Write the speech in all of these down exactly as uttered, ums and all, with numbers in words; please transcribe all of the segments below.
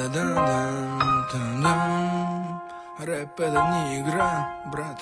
Рэп — это не игра, брат.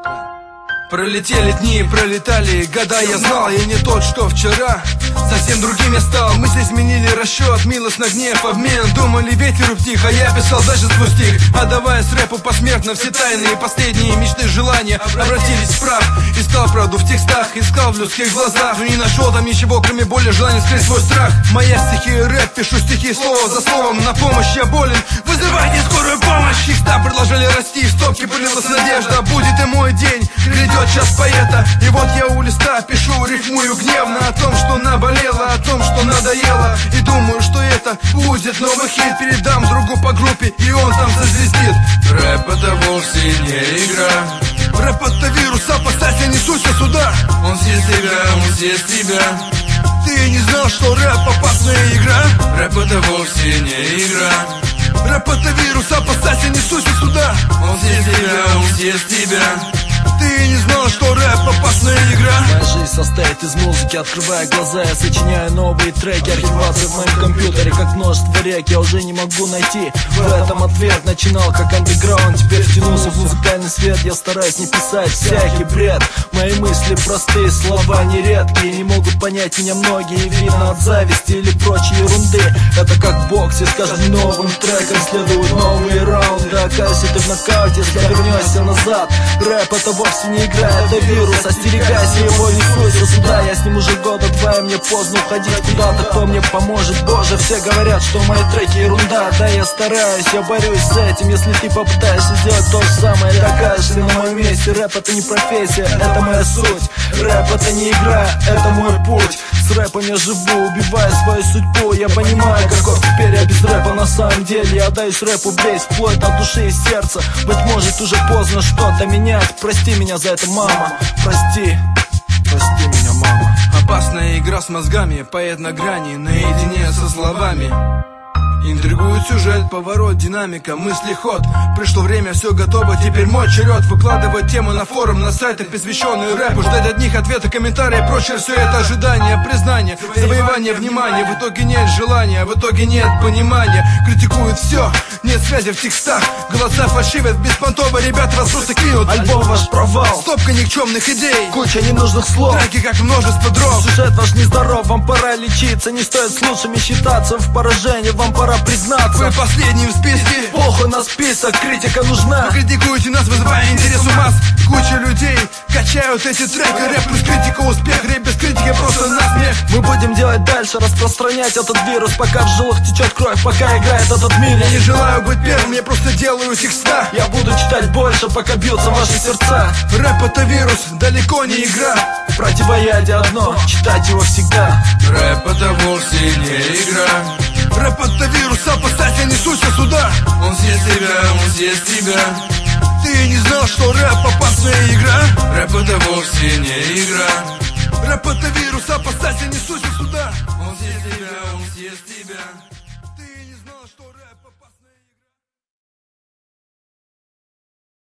Пролетели дни, пролетали года. Я знал, я не тот, что вчера. Совсем другим я стал. Мысли сменили расчет, милость на гнев, обмен. Думали ветер у птих, а я писал дальше свой стих. Отдавая с рэпу посмертно все тайные последние мечты, желания обратились в прах. Искал правду в текстах, искал в людских глазах, но не нашел там ничего, кроме боли, желания скрыть свой страх. Моя стихия рэп, пишу стихи слово за словом. На помощь я болен, вызывайте скорую помощь. Текста продолжали расти, в стопке пылилась надежда. Будет и мой день, грядет час поэта. И вот я у листа пишу, рифмую гневно о том, что наболело, о том, что надоело. И думаю, что это будет новый хит. Передам другу по группе, и он там зазвездит. Рэп — это вовсе не игра. Рэп — это вирус, опасайся, я несусь сюда. Он съест тебя, он съест тебя. Ты не знал, что рэп — опасная игра? Рэп — это вовсе не игра. Рэп — это вирус, опасайся, несусь сюда. Он съест тебя, он съест тебя. Ты не знал, что рэп — опасная игра? Моя жизнь состоит из музыки, открывая глаза, я сочиняю новые треки. Архивация в моем компьютере, как множество рек, я уже не могу найти в этом ответ. Начинал как андеграунд, теперь втянулся в музыкальный свет. Я стараюсь не писать всякий бред. Мои мысли простые, слова нередкие. Не могут понять меня многие, видно от зависти или прочей ерунды. Это как в боксе, с каждым новым треком следуют новые раунды. Окажешься ты в нокауте, если вернешься назад. Рэп — это вовсе не игра, это вирус, остерегайся его, не суйся сюда. Я с ним уже года два, и мне поздно уходить куда-то. Кто мне поможет, боже, все говорят, что мои треки ерунда. Да, я стараюсь, я борюсь с этим. Если ты попытаешься сделать то же самое, ты окажешься на моем месте. Рэп — это не профессия, это моя суть. Рэп — это не игра, это мой путь. С рэпом я живу, убивая свою судьбу. Я понимаю, каков теперь я без рэпа на самом деле. Я отдаюсь рэпу весь, вплоть от души и сердца. Быть может, уже поздно что-то менять. Прости меня за это, мама, прости, прости меня, мама. Опасная игра с мозгами, поэт на грани, наедине со словами. Интригует сюжет, поворот, динамика, мысли, ход. Пришло время, все готово, теперь мой черед. Выкладывать темы на форум, на сайтах, посвященные рэпу. Ждать от них ответа, комментария, прочее. Все это ожидание, признание, завоевание внимания. В итоге нет желания, в итоге нет понимания. Критикуют все, нет связи в текстах. Голоса фальшивят, беспонтово, ребята вас просто кинут. Альбом ваш провал, стопка никчемных идей, куча ненужных слов, треки как множество дров. Сюжет ваш нездоров, вам пора лечиться. Не стоит с лучшими считаться, в поражении вам пора признаться. Вы последний в списке, похуй на список, критика нужна. Вы критикуете нас, вызывая интерес у масс. Куча людей качают эти треки. Рэп плюс критика, успех, рэп без критики просто насмех. Мы будем делать дальше, распространять этот вирус, пока в жилах течет кровь, пока играет этот мир. Я не желаю быть первым, я просто делаю текста. Я буду читать больше, пока бьются ваши сердца. Рэп — это вирус, далеко не игра. Противоядие одно, читать его всегда. Рэп — это вовсе не игра. Рэп — это вирус, опасайся, несуйся сюда. Он съест тебя, он съест тебя. Ты не знал, что рэп — опасная игра? Рэп — это вовсе не игра. Рэп — это вирус, опасайся, несуйся сюда. Он съест тебя, он съест тебя. Ты не знал, что рэп —